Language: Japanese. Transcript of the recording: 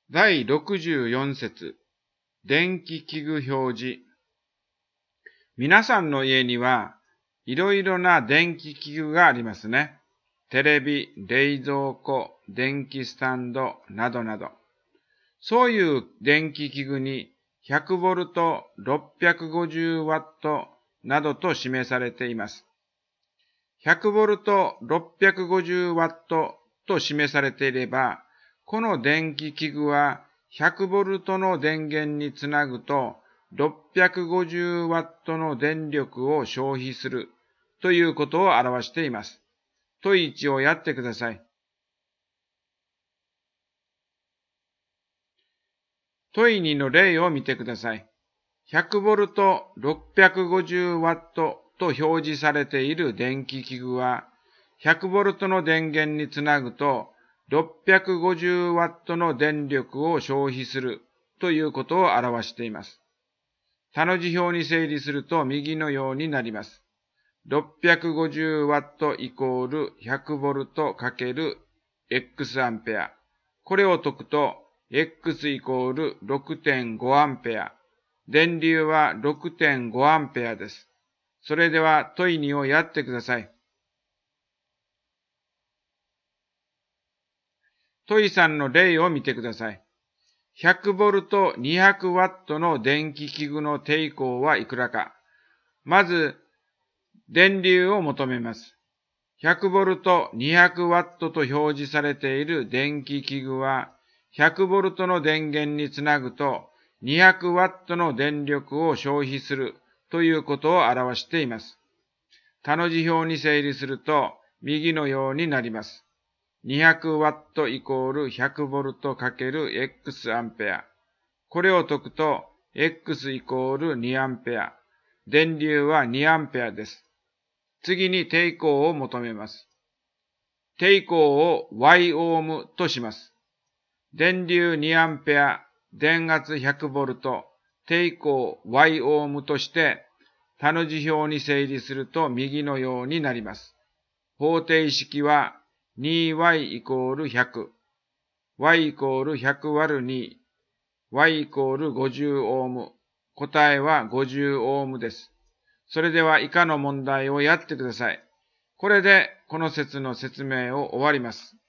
第64節、電気器具表示。皆さんの家にはいろいろな電気器具がありますね。テレビ、冷蔵庫、電気スタンドなどなど。そういう電気器具に100ボルト、650ワットなどと示されています。100ボルト、650ワットと示されていれば、この電気器具は100ボルトの電源につなぐと650ワットの電力を消費するということを表しています。問1をやってください。問2の例を見てください。100ボルト、650ワットと表示されている電気器具は、100ボルトの電源につなぐと、650ワットの電力を消費するということを表しています。他の辞表に整理すると右のようになります。650ワットイコール100ボルトかける X アンペア。これを解くと X イコール 6.5 アンペア。電流は 6.5 アンペアです。それでは問2をやってください。問3の例を見てください。100ボルト200ワットの電気器具の抵抗はいくらか。まず、電流を求めます。100ボルト200ワットと表示されている電気器具は、100ボルトの電源につなぐと、200ワットの電力を消費するということを表しています。他の辞表に整理すると、右のようになります。200ワットイコール100ボルトかける X アンペア。これを解くと、X イコール2アンペア。電流は2アンペアです。次に抵抗を求めます。抵抗を Y オームとします。電流2アンペア、電圧100ボルト、抵抗 Y オームとして、他の辞表に整理すると右のようになります。方程式は 2y イコール100、y イコール100割る2、y イコール50オーム。答えは50オームです。それでは以下の問題をやってください。これでこの節の説明を終わります。